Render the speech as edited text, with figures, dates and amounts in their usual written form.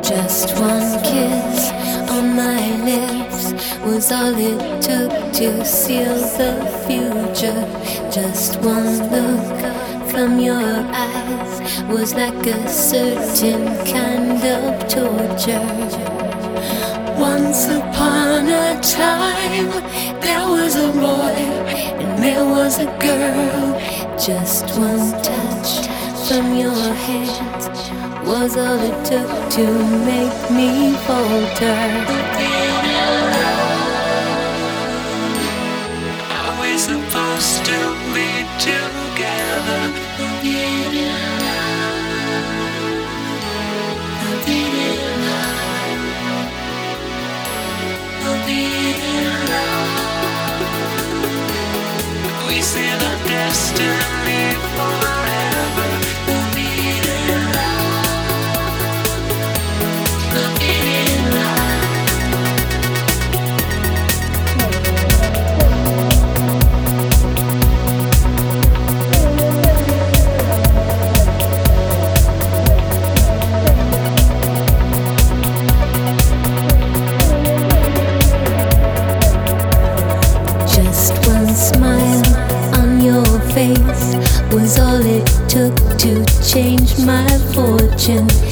Just one kiss on my lips was all it took to seal the future. Just one look from your eyes was like a certain kind of torture. Once upon a time, there was a boy and there was a girl. Just one touch from your hands was all it took to make me falter. Are we supposed to be together? We see the destiny forever. Was all it took to change my fortune.